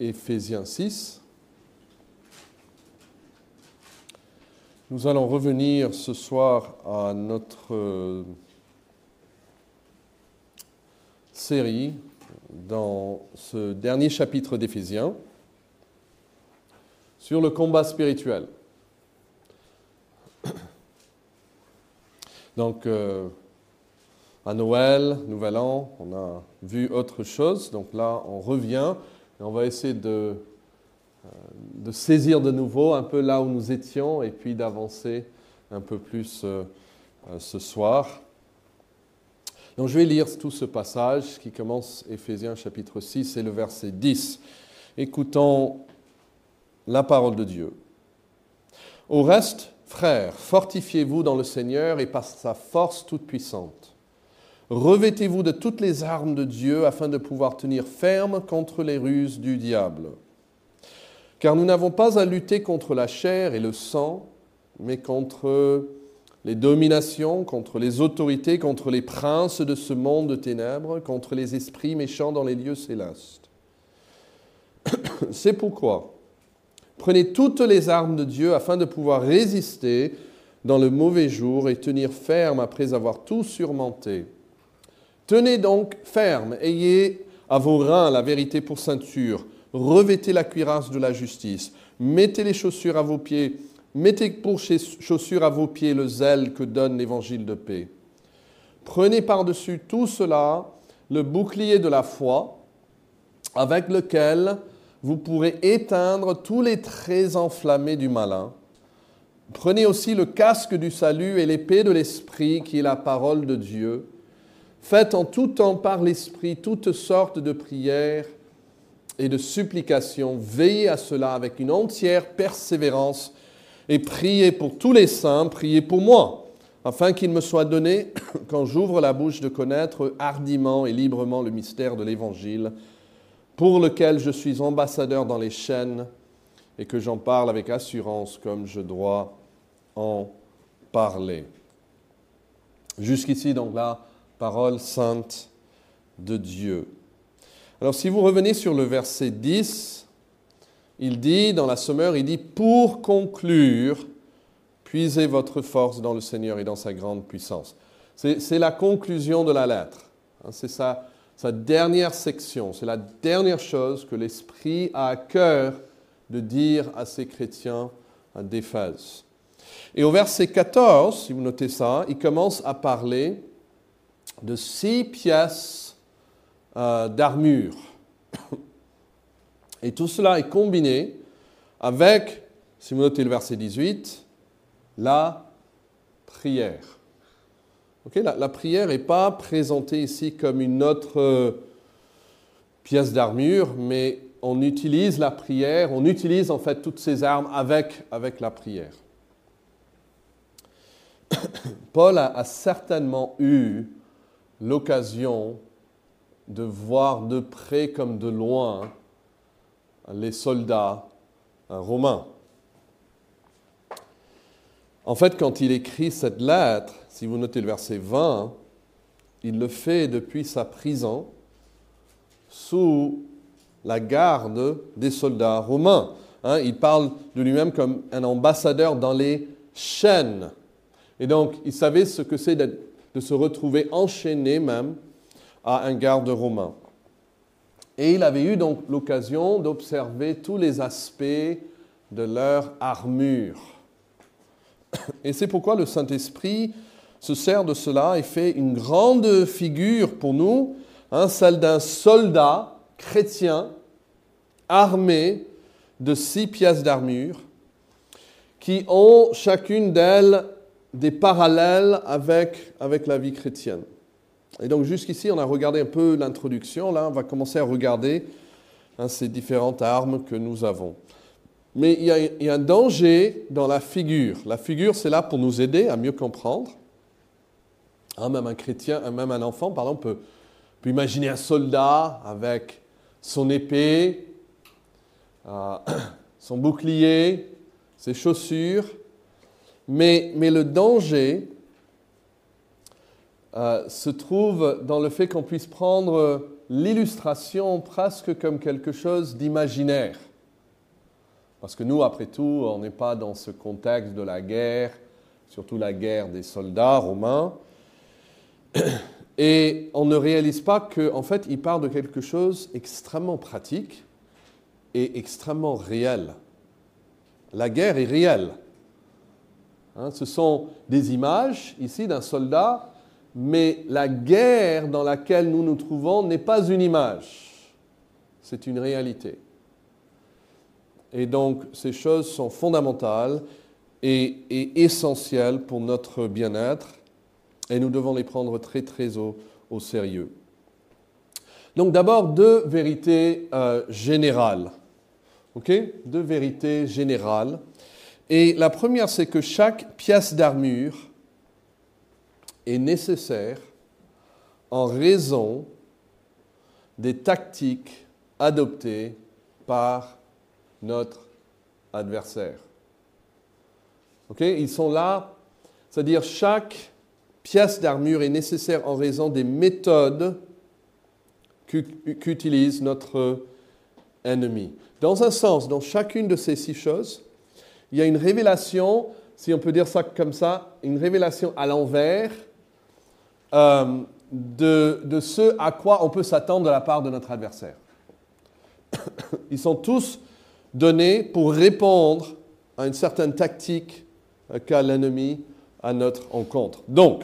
Éphésiens 6. Nous allons revenir ce soir à notre série dans ce dernier chapitre d'Éphésiens sur le combat spirituel. Donc, à Noël, Nouvel An, on a vu autre chose. Donc là, on revient et on va essayer de saisir de nouveau un peu là où nous étions et puis d'avancer un peu plus ce soir. Donc je vais lire tout ce passage qui commence Éphésiens chapitre 6 et le verset 10. Écoutons la parole de Dieu. Au reste, frères, fortifiez-vous dans le Seigneur et par sa force toute puissante. Revêtez-vous de toutes les armes de Dieu afin de pouvoir tenir ferme contre les ruses du diable. Car nous n'avons pas à lutter contre la chair et le sang, mais contre les dominations, contre les autorités, contre les princes de ce monde de ténèbres, contre les esprits méchants dans les lieux célestes. C'est pourquoi, prenez toutes les armes de Dieu afin de pouvoir résister dans le mauvais jour et tenir ferme après avoir tout surmonté. Tenez donc ferme, ayez à vos reins la vérité pour ceinture, revêtez la cuirasse de la justice, mettez les chaussures à vos pieds, mettez pour chaussures à vos pieds le zèle que donne l'évangile de paix. Prenez par-dessus tout cela le bouclier de la foi, avec lequel vous pourrez éteindre tous les traits enflammés du malin. Prenez aussi le casque du salut et l'épée de l'esprit qui est la parole de Dieu. Faites en tout temps par l'esprit toutes sortes de prières et de supplications. Veillez à cela avec une entière persévérance et priez pour tous les saints, priez pour moi, afin qu'il me soit donné, quand j'ouvre la bouche, de connaître hardiment et librement le mystère de l'Évangile, pour lequel je suis ambassadeur dans les chaînes et que j'en parle avec assurance comme je dois en parler. Jusqu'ici, donc, la parole sainte de Dieu. Alors, si vous revenez sur le verset 10, il dit, dans la Sommeur, il dit « Pour conclure, puisez votre force dans le Seigneur et dans sa grande puissance. » C'est la conclusion de la lettre. C'est sa dernière section. C'est la dernière chose que l'Esprit a à cœur de dire à ces chrétiens d'Éphèse. Et au verset 14, si vous notez ça, il commence à parler de 6 pièces d'armure. Et tout cela est combiné avec, si vous notez le verset 18, la prière. Okay, la prière n'est pas présentée ici comme une autre pièce d'armure, mais on utilise la prière, on utilise en fait toutes ces armes avec la prière. Paul a certainement eu l'occasion de voir de près comme de loin les soldats romains. En fait, quand il écrit cette lettre, si vous notez le verset 20, il le fait depuis sa prison sous la garde des soldats romains. Il parle de lui-même comme un ambassadeur dans les chaînes. Et donc, il savait ce que c'est de se retrouver enchaîné même à un garde romain. Et il avait eu donc l'occasion d'observer tous les aspects de leur armure. Et c'est pourquoi le Saint-Esprit se sert de cela et fait une grande figure pour nous, celle d'un soldat chrétien armé de 6 pièces d'armure qui ont chacune d'elles des parallèles avec la vie chrétienne. Et donc jusqu'ici, on a regardé un peu l'introduction. Là, on va commencer à regarder ces différentes armes que nous avons. Mais il y a un danger dans la figure. La figure, c'est là pour nous aider à mieux comprendre. Même un chrétien, même un enfant, par exemple, peut imaginer un soldat avec son épée, son bouclier, ses chaussures. Mais le danger se trouve dans le fait qu'on puisse prendre l'illustration presque comme quelque chose d'imaginaire. Parce que nous, après tout, on n'est pas dans ce contexte de la guerre, surtout la guerre des soldats romains. Et on ne réalise pas qu'en fait, il parle de quelque chose d'extrêmement pratique et extrêmement réel. La guerre est réelle. Ce sont des images, ici, d'un soldat, mais la guerre dans laquelle nous nous trouvons n'est pas une image, c'est une réalité. Et donc, ces choses sont fondamentales et essentielles pour notre bien-être, et nous devons les prendre très, très au sérieux. Donc, d'abord, deux vérités générales. OK ? Deux vérités générales. Et la première, c'est que chaque pièce d'armure est nécessaire en raison des tactiques adoptées par notre adversaire. OK ? Ils sont là, c'est-à-dire chaque pièce d'armure est nécessaire en raison des méthodes qu'utilise notre ennemi. Dans un sens, dans chacune de ces 6 choses, il y a une révélation, si on peut dire ça comme ça, une révélation à l'envers de ce à quoi on peut s'attendre de la part de notre adversaire. Ils sont tous donnés pour répondre à une certaine tactique qu'a l'ennemi à notre encontre. Donc,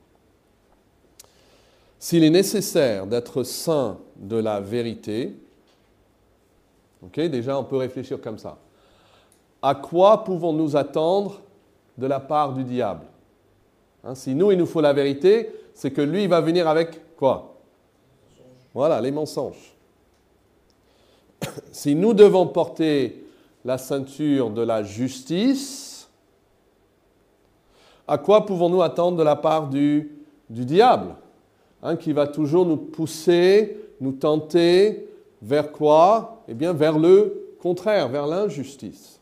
s'il est nécessaire d'être saint de la vérité, déjà on peut réfléchir comme ça. À quoi pouvons-nous attendre de la part du diable ? Si nous, il nous faut la vérité, c'est que lui, il va venir avec quoi ? Voilà, les mensonges. Si nous devons porter la ceinture de la justice, à quoi pouvons-nous attendre de la part du diable ? Qui va toujours nous pousser, nous tenter vers quoi ? Eh bien, vers le contraire, vers l'injustice.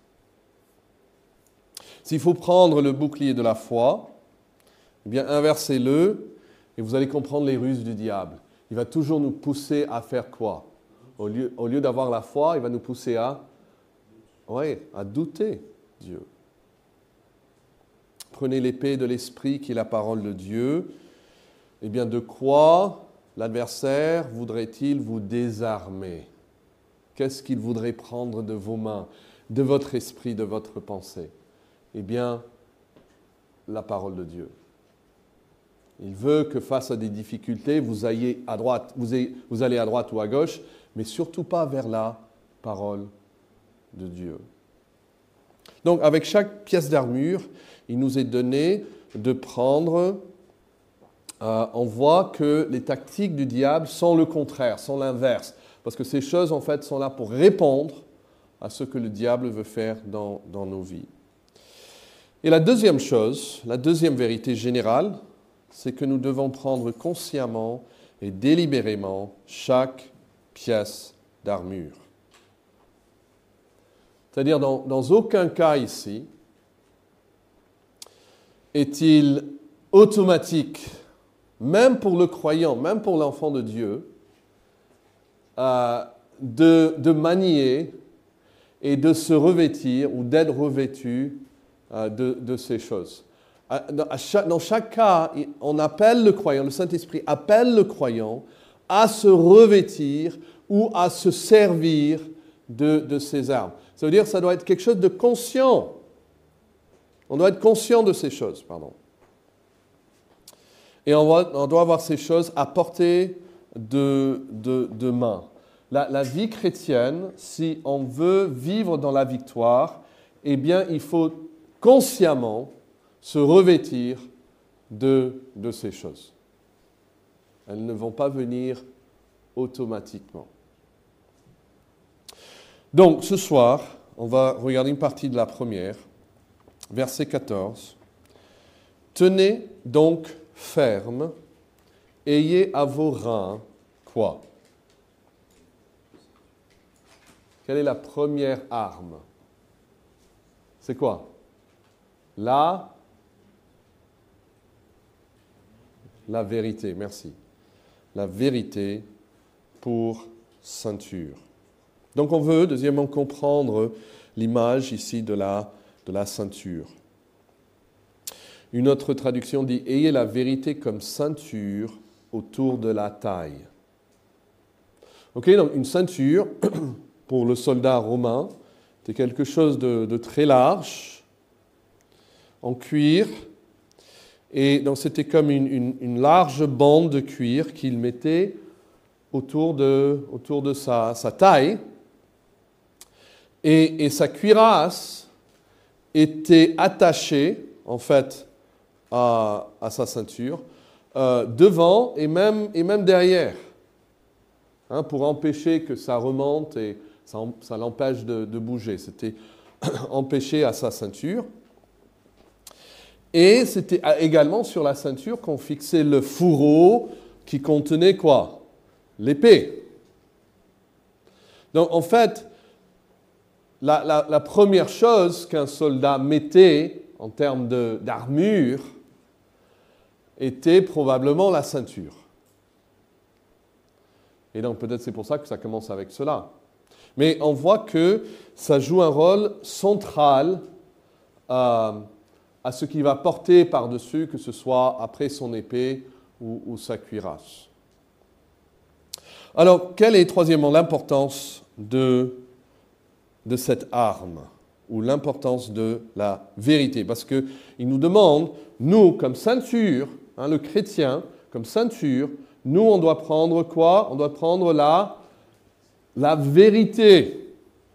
S'il faut prendre le bouclier de la foi, eh bien, inversez-le et vous allez comprendre les ruses du diable. Il va toujours nous pousser à faire quoi ? Au lieu d'avoir la foi, il va nous pousser à douter Dieu. Prenez l'épée de l'esprit qui est la parole de Dieu. Eh bien, de quoi l'adversaire voudrait-il vous désarmer ? Qu'est-ce qu'il voudrait prendre de vos mains, de votre esprit, de votre pensée ? Eh bien, la parole de Dieu. Il veut que face à des difficultés, vous allez à droite ou à gauche, mais surtout pas vers la parole de Dieu. Donc, avec chaque pièce d'armure, il nous est donné de prendre... on voit que les tactiques du diable sont le contraire, sont l'inverse. Parce que ces choses, en fait, sont là pour répondre à ce que le diable veut faire dans nos vies. Et la deuxième chose, la deuxième vérité générale, c'est que nous devons prendre consciemment et délibérément chaque pièce d'armure. C'est-à-dire, dans aucun cas ici, est-il automatique, même pour le croyant, même pour l'enfant de Dieu, de manier et de se revêtir ou d'être revêtu de ces choses. Dans chaque cas, on appelle le croyant, le Saint-Esprit appelle le croyant à se revêtir ou à se servir de ces armes. Ça veut dire que ça doit être quelque chose de conscient. On doit être conscient de ces choses, pardon. Et on doit avoir ces choses à portée de main. La vie chrétienne, si on veut vivre dans la victoire, eh bien, il faut consciemment se revêtir de ces choses. Elles ne vont pas venir automatiquement. Donc, ce soir, on va regarder une partie de la première, verset 14. « Tenez donc ferme, ayez à vos reins quoi ? » Quelle est la première arme ? C'est quoi ? La vérité, merci. La vérité pour ceinture. Donc on veut, deuxièmement, comprendre l'image ici de la ceinture. Une autre traduction dit « Ayez la vérité comme ceinture autour de la taille ». Ok, donc une ceinture, pour le soldat romain, c'était quelque chose de très large, en cuir, et donc c'était comme une large bande de cuir qu'il mettait autour de sa taille, et sa cuirasse était attachée, en fait, à sa ceinture, devant et même derrière, hein, pour empêcher que ça remonte et ça l'empêche de bouger. C'était empêché à sa ceinture. Et c'était également sur la ceinture qu'on fixait le fourreau qui contenait quoi? L'épée. Donc en fait, la première chose qu'un soldat mettait en termes d'armure était probablement la ceinture. Et donc peut-être c'est pour ça que ça commence avec cela. Mais on voit que ça joue un rôle central à ce qu'il va porter par-dessus, que ce soit après son épée ou sa cuirasse. Alors, quelle est, troisièmement, l'importance de cette arme, ou l'importance de la vérité? Parce qu'il nous demande, nous, comme ceinture, hein, le chrétien, comme ceinture, nous, on doit prendre quoi? On doit prendre la vérité.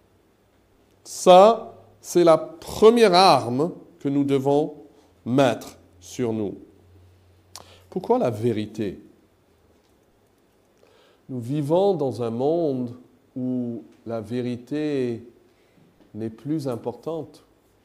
Ça, c'est la première arme que nous devons mettre sur nous. Pourquoi la vérité? Nous vivons dans un monde où la vérité n'est plus importante.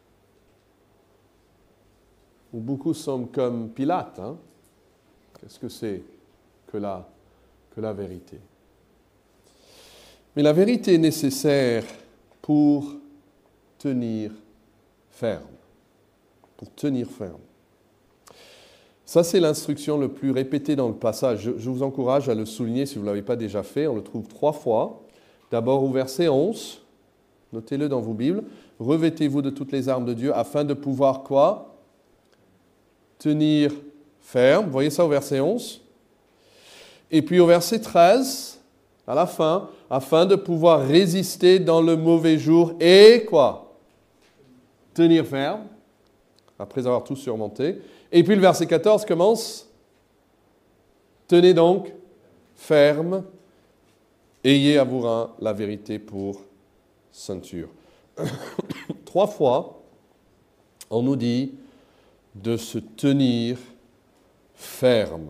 Où beaucoup sont comme Pilate. Hein? Qu'est-ce que c'est que la vérité? Mais la vérité est nécessaire pour tenir ferme. Pour tenir ferme. Ça, c'est l'instruction le plus répétée dans le passage. Je vous encourage à le souligner si vous ne l'avez pas déjà fait. On le trouve 3 fois. D'abord au verset 11. Notez-le dans vos Bibles. Revêtez-vous de toutes les armes de Dieu afin de pouvoir quoi? Tenir ferme. Vous voyez ça au verset 11. Et puis au verset 13, à la fin, afin de pouvoir résister dans le mauvais jour et quoi? Tenir ferme. Après avoir tout surmonté. Et puis le verset 14 commence. Tenez donc ferme, ayez à vos reins la vérité pour ceinture. 3 fois, on nous dit de se tenir ferme.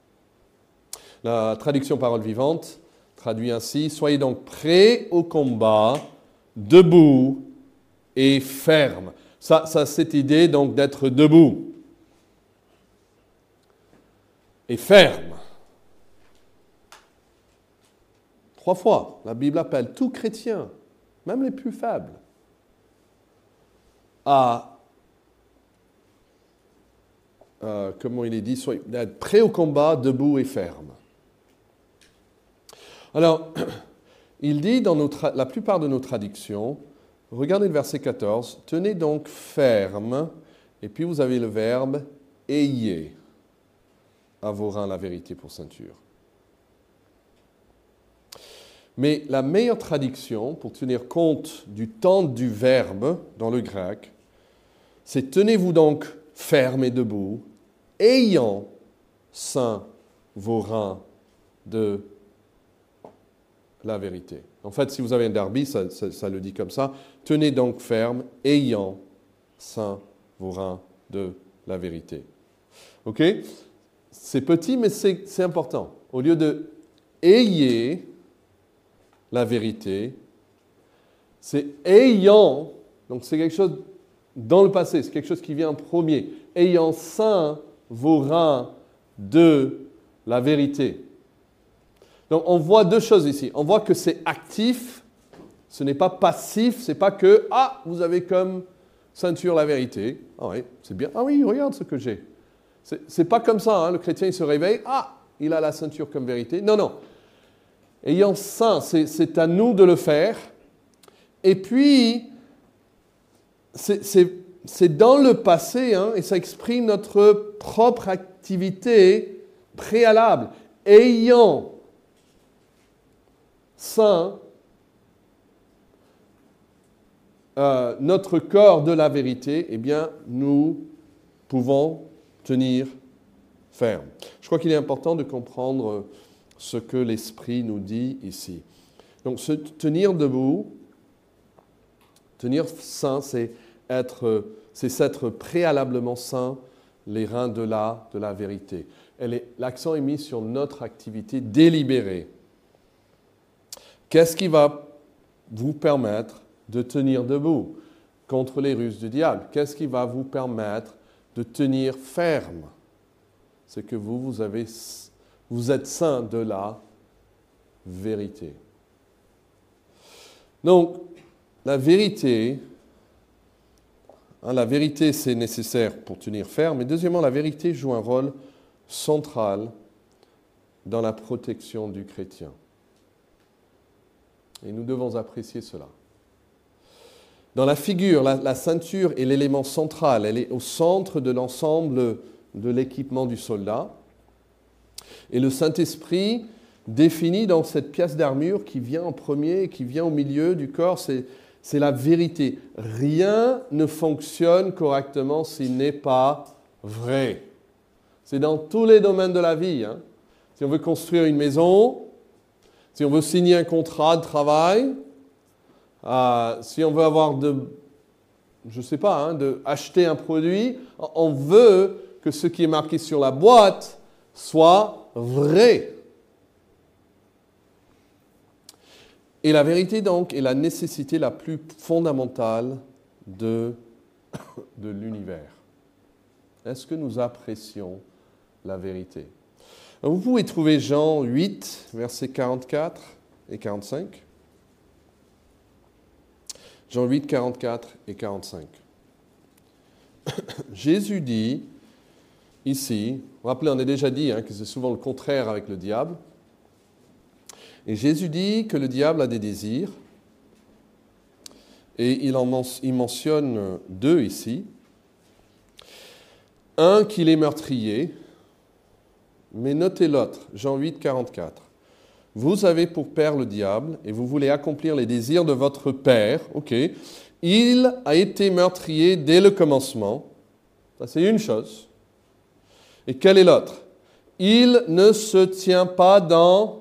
La traduction parole vivante traduit ainsi, soyez donc prêts au combat, debout et ferme. Ça, cette idée donc d'être debout et ferme. 3 fois, la Bible appelle tout chrétien, même les plus faibles, à, comment il est dit, d'être prêt au combat, debout et ferme. Alors, il dit dans la plupart de nos traductions, regardez le verset 14, « Tenez donc ferme », et puis vous avez le verbe « ayez à vos reins la vérité pour ceinture ». Mais la meilleure traduction pour tenir compte du temps du verbe dans le grec, c'est « Tenez-vous donc ferme et debout, ayant ceint vos reins de la vérité ». En fait, si vous avez un derby, ça le dit comme ça. « Tenez donc ferme, ayant ceint vos reins de la vérité ». OK? C'est petit, mais c'est important. Au lieu de « ayez » la vérité, c'est « ayant ». Donc c'est quelque chose dans le passé, c'est quelque chose qui vient en premier. « Ayant ceint vos reins de la vérité ». Donc on voit 2 choses ici. On voit que c'est actif, ce n'est pas passif, c'est pas que « Ah, vous avez comme ceinture la vérité. Ah oui, c'est bien. Ah oui, regarde ce que j'ai. » C'est pas comme ça, hein. Le chrétien il se réveille, « Ah, il a la ceinture comme vérité. » Non, non. Ayant saint, c'est à nous de le faire. Et puis, c'est dans le passé, hein, et ça exprime notre propre activité préalable. Ayant saint notre corps de la vérité, eh bien, nous pouvons tenir ferme. Je crois qu'il est important de comprendre ce que l'Esprit nous dit ici. Donc, se tenir debout, tenir saint, c'est s'être préalablement saint, les reins de la vérité. L'accent est mis sur notre activité délibérée. Qu'est-ce qui va vous permettre de tenir debout contre les ruses du diable? Qu'est-ce qui va vous permettre de tenir ferme? C'est que vous êtes saint de la vérité. Donc, la vérité, c'est nécessaire pour tenir ferme. Mais deuxièmement, la vérité joue un rôle central dans la protection du chrétien. Et nous devons apprécier cela. Dans la figure, la ceinture est l'élément central. Elle est au centre de l'ensemble de l'équipement du soldat. Et le Saint-Esprit définit dans cette pièce d'armure qui vient en premier, qui vient au milieu du corps, c'est la vérité. Rien ne fonctionne correctement s'il n'est pas vrai. C'est dans tous les domaines de la vie. Hein. Si on veut construire une maison, si on veut signer un contrat de travail, si on veut avoir acheter un produit, on veut que ce qui est marqué sur la boîte soit vrai. Et la vérité, donc, est la nécessité la plus fondamentale de l'univers. Est-ce que nous apprécions la vérité? Vous pouvez trouver Jean 8, versets 44 et 45. Jean 8, 44 et 45. Jésus dit, ici, vous vous rappelez, on a déjà dit que c'est souvent le contraire avec le diable. Et Jésus dit que le diable a des désirs. Et il mentionne deux ici. Un, qu'il est meurtrier. Mais notez l'autre, Jean 8, 44. Vous avez pour père le diable et vous voulez accomplir les désirs de votre père. Ok. Il a été meurtrier dès le commencement. Ça, c'est une chose. Et quelle est l'autre? Il ne se tient pas dans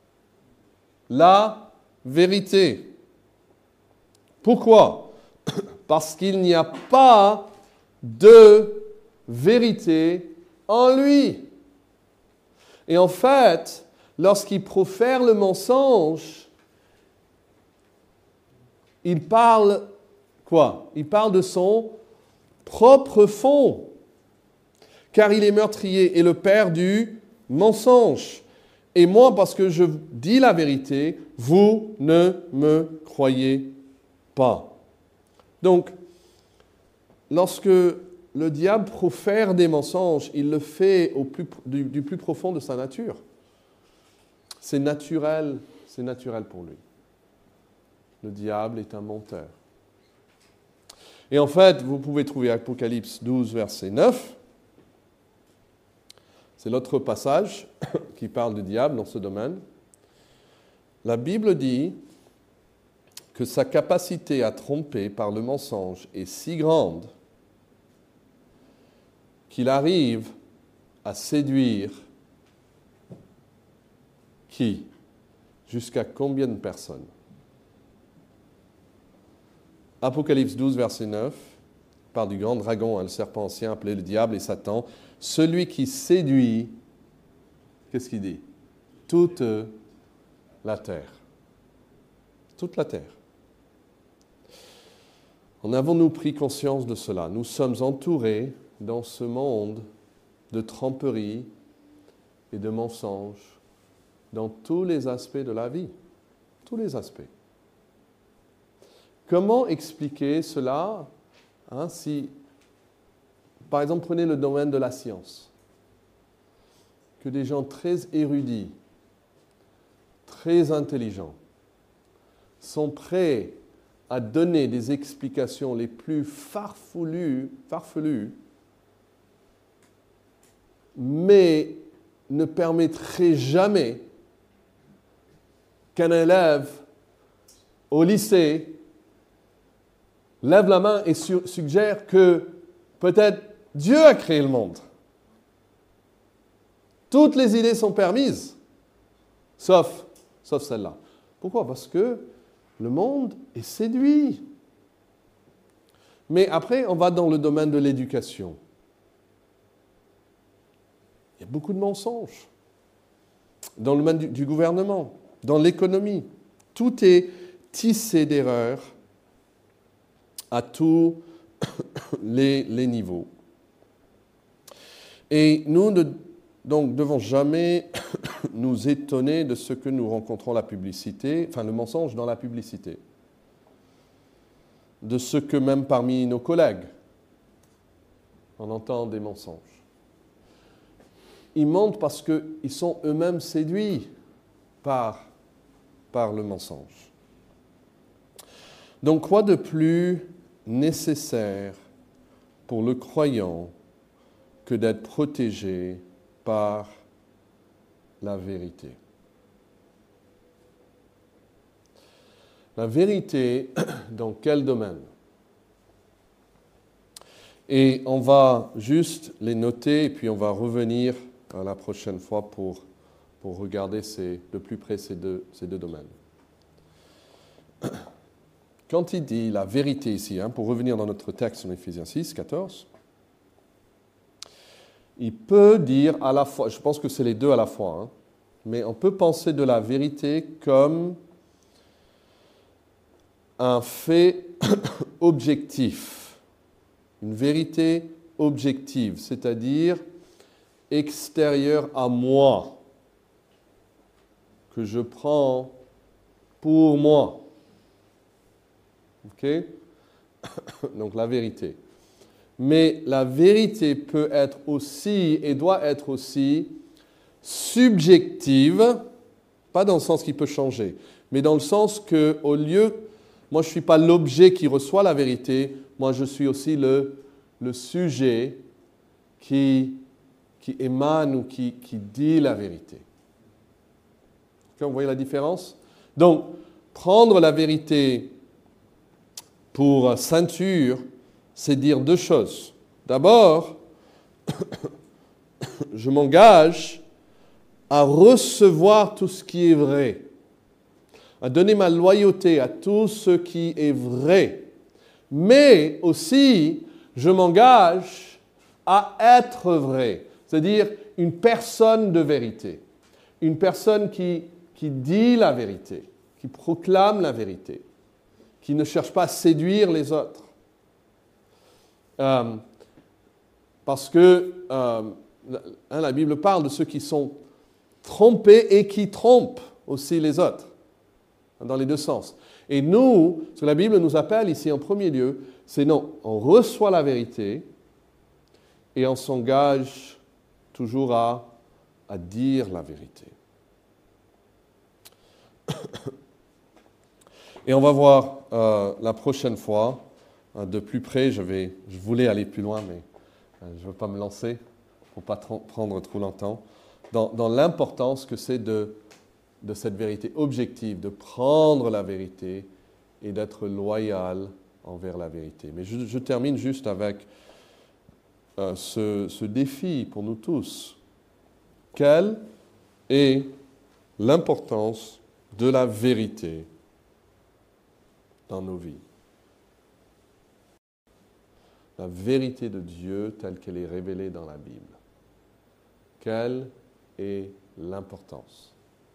la vérité. Pourquoi? Parce qu'il n'y a pas de vérité en lui. Et en fait, lorsqu'il profère le mensonge, il parle quoi? Il parle de son propre fond. Car il est meurtrier et le père du mensonge. Et moi, parce que je dis la vérité, vous ne me croyez pas. Donc, lorsque le diable profère des mensonges, il le fait du plus profond de sa nature. C'est naturel pour lui. Le diable est un menteur. Et en fait, vous pouvez trouver Apocalypse 12, verset 9. C'est l'autre passage qui parle du diable dans ce domaine. La Bible dit que sa capacité à tromper par le mensonge est si grande qu'il arrive à séduire qui? Jusqu'à combien de personnes? Apocalypse 12, verset 9, parle du grand dragon, le serpent ancien appelé le diable et Satan, celui qui séduit, qu'est-ce qu'il dit? Toute la terre. Toute la terre. En avons-nous pris conscience de cela? Nous sommes entourés dans ce monde de tromperies et de mensonges dans tous les aspects de la vie. Tous les aspects. Comment expliquer cela si, par exemple, prenez le domaine de la science, que des gens très érudits, très intelligents, sont prêts à donner des explications les plus farfelues, mais ne permettraient jamais qu'un élève au lycée lève la main et suggère que peut-être Dieu a créé le monde. Toutes les idées sont permises, sauf celle-là. Pourquoi? Parce que le monde est séduit. Mais après, on va dans le domaine de l'éducation. Il y a beaucoup de mensonges. Dans le domaine du gouvernement, dans l'économie. Tout est tissé d'erreurs à tous les niveaux. Et nous ne devons jamais nous étonner de ce que nous rencontrons la publicité, enfin le mensonge dans la publicité, de ce que même parmi nos collègues, on entend des mensonges. Ils mentent parce qu'ils sont eux-mêmes séduits par le mensonge. Donc, quoi de plus nécessaire pour le croyant que d'être protégé par la vérité? La vérité, dans quel domaine? Et on va juste les noter et puis on va revenir la prochaine fois pour regarder de plus près ces deux domaines. Quand il dit la vérité ici, pour revenir dans notre texte en Éphésiens 6, 14, il peut dire à la fois, je pense que c'est les deux à la fois, mais on peut penser de la vérité comme un fait objectif, une vérité objective, c'est-à-dire extérieure à moi, que je prends pour moi. OK? Donc la vérité. Mais la vérité peut être aussi et doit être aussi subjective, pas dans le sens qu'il peut changer, mais dans le sens que au lieu, moi je ne suis pas l'objet qui reçoit la vérité, moi je suis aussi le sujet qui émane ou qui dit la vérité. Okay, vous voyez la différence? Donc, prendre la vérité pour ceinture, c'est dire deux choses. D'abord, je m'engage à recevoir tout ce qui est vrai, à donner ma loyauté à tout ce qui est vrai. Mais aussi, je m'engage à être vrai, c'est-à-dire une personne de vérité, une personne qui dit la vérité, qui proclame la vérité, qui ne cherche pas à séduire les autres. Parce que la Bible parle de ceux qui sont trompés et qui trompent aussi les autres, dans les deux sens. Et nous, ce que la Bible nous appelle ici en premier lieu, c'est non, on reçoit la vérité et on s'engage toujours à dire la vérité. Et on va voir la prochaine fois de plus près. Je voulais aller plus loin, mais je ne veux pas me lancer pour ne pas prendre trop longtemps. Dans l'importance que c'est de cette vérité objective, de prendre la vérité et d'être loyal envers la vérité. Mais je termine juste avec ce défi pour nous tous. Quelle est l'importance de la vérité dans nos vies? La vérité de Dieu telle qu'elle est révélée dans la Bible. Quelle est l'importance?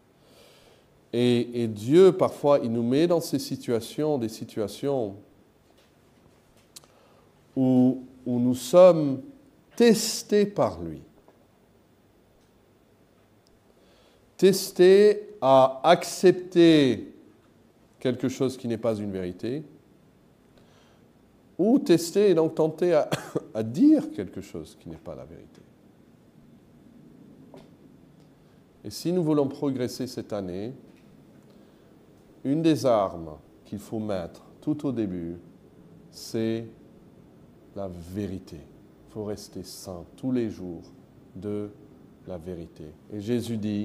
Et Dieu, parfois, il nous met dans des situations où nous sommes testés par lui. Testés à accepter quelque chose qui n'est pas une vérité, ou testés et donc tentés à dire quelque chose qui n'est pas la vérité. Et si nous voulons progresser cette année, une des armes qu'il faut mettre tout au début, c'est la vérité. Il faut rester saint tous les jours de la vérité. Et Jésus dit,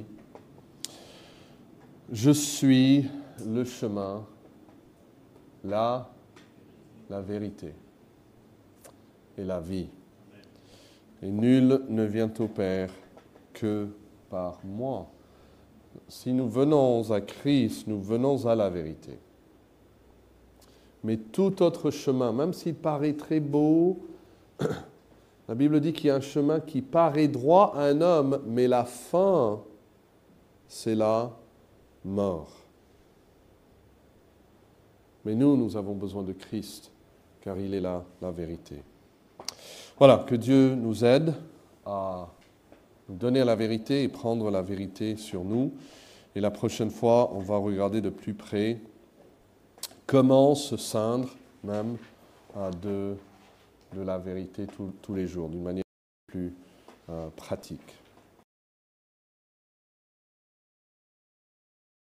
je suis le chemin, la vérité et la vie. Et nul ne vient au Père que par moi. Si nous venons à Christ, nous venons à la vérité. Mais tout autre chemin, même s'il paraît très beau, la Bible dit qu'il y a un chemin qui paraît droit à un homme, mais la fin, c'est la mort. Mais nous avons besoin de Christ, car il est là, la vérité. Voilà, que Dieu nous aide à nous donner la vérité et prendre la vérité sur nous. Et la prochaine fois, on va regarder de plus près comment se ceindre même de la vérité tous les jours, d'une manière plus pratique.